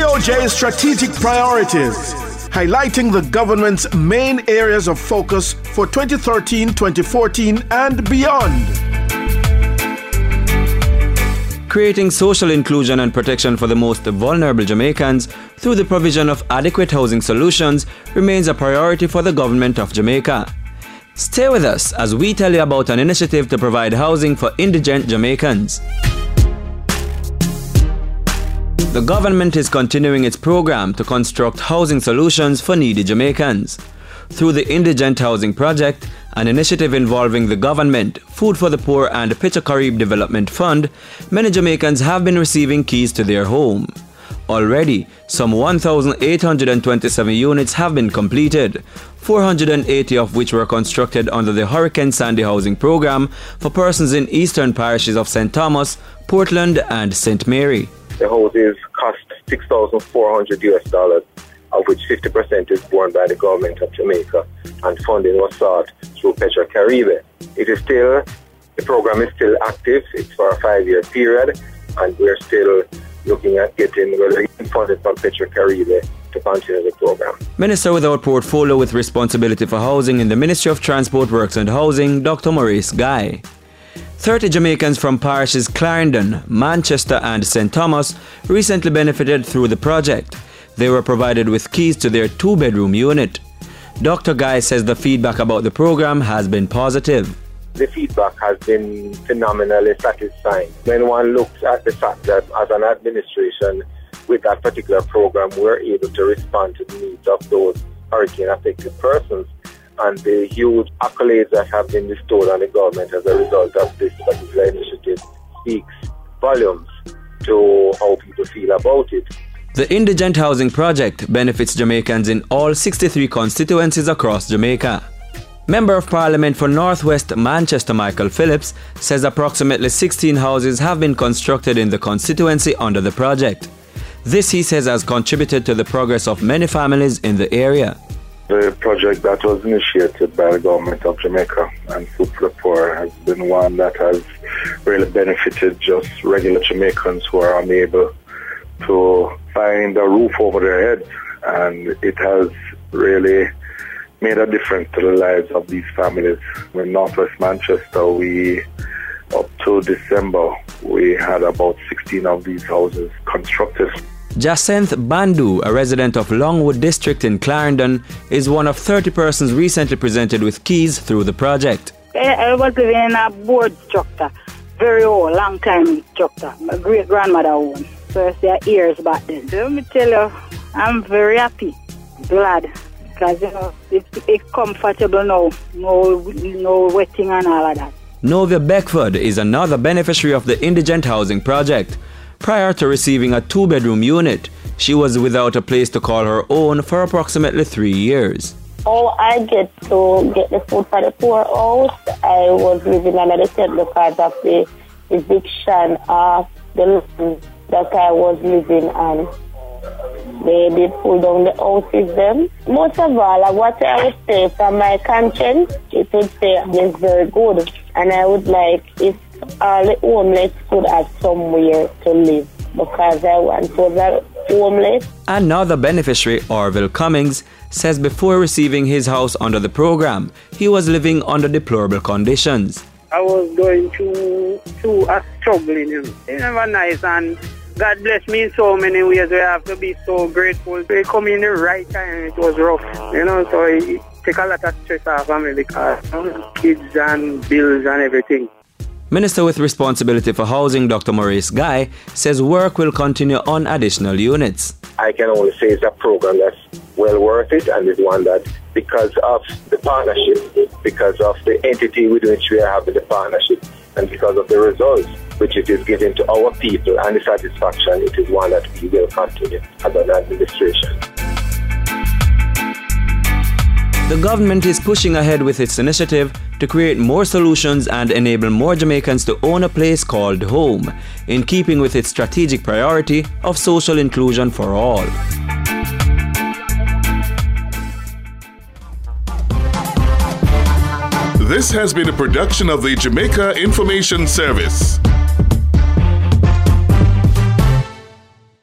GOJ strategic priorities, highlighting the government's main areas of focus for 2013-2014 and beyond. Creating social inclusion and protection for the most vulnerable Jamaicans through the provision of adequate housing solutions remains a priority for the government of Jamaica. Stay with us as we tell you about an initiative to provide housing for indigent Jamaicans. The government is continuing its program to construct housing solutions for needy Jamaicans. Through the Indigent Housing Project, an initiative involving the government, Food for the Poor and Pitcher Carib Development Fund, many Jamaicans have been receiving keys to their home. Already, some 1,827 units have been completed, 480 of which were constructed under the Hurricane Sandy Housing Program for persons in eastern parishes of St. Thomas, Portland and St. Mary. The houses cost $6,400, of which 50% is borne by the government of Jamaica, and funding was sought through Petra Caribe. The program is still active. It's for a 5-year period, and we're still looking at getting funded from Petra Caribe to continue the program. Minister without portfolio with responsibility for housing in the Ministry of Transport, Works and Housing, Dr. Maurice Guy. 30 Jamaicans from parishes Clarendon, Manchester and St. Thomas recently benefited through the project. They were provided with keys to their 2-bedroom unit. Dr. Guy says the feedback about the program has been positive. The feedback has been phenomenally satisfying. When one looks at the fact that as an administration with that particular program, we're able to respond to the needs of those hurricane-affected persons, and the huge accolades that have been bestowed on the government as a result of this particular initiative speaks volumes to how people feel about it. The Indigent Housing Project benefits Jamaicans in all 63 constituencies across Jamaica. Member of Parliament for North West Manchester Michael Phillips says approximately 16 houses have been constructed in the constituency under the project. This, he says, has contributed to the progress of many families in the area. The project that was initiated by the government of Jamaica and Food for the Poor has been one that has really benefited just regular Jamaicans who are unable to find a roof over their heads, and it has really made a difference to the lives of these families. In Northwest Manchester, up to December, we had about 16 of these houses constructed. Jacinth Bandu, a resident of Longwood District in Clarendon, is one of 30 persons recently presented with keys through the project. I was living in a board structure, very old, long time structure. My great-grandmother owned. First, their years back then. Let me tell you, I'm very happy, glad, because it's comfortable now, no wetting and all of that. Novia Beckford is another beneficiary of the Indigent Housing Project. Prior to receiving a 2-bedroom unit, she was without a place to call her own for approximately 3 years. Oh, I get the Food for the Poor house. I was living under the tent because of the eviction of the land that I was living on. They did pull down the houses then. Most of all, what I would say from my conscience, it would say it's very good. And I would like if all the homeless could have somewhere to live, because I want to the homeless. Another beneficiary, Orville Cummings, says before receiving his house under the program, he was living under deplorable conditions. I was going through a struggling. It's never nice, and God bless me in so many ways. We have to be so grateful. They come in the right time. It was rough, so it take a lot of stress off of me because kids and bills and everything. Minister with responsibility for housing, Dr. Maurice Guy, says work will continue on additional units. I can only say it's a program that's well worth it, and it's one that, because of the partnership, because of the entity with which we are having the partnership, and because of the results which it is giving to our people and the satisfaction, it is one that we will continue as an administration. The government is pushing ahead with its initiative to create more solutions and enable more Jamaicans to own a place called home, in keeping with its strategic priority of social inclusion for all. This has been a production of the Jamaica Information Service.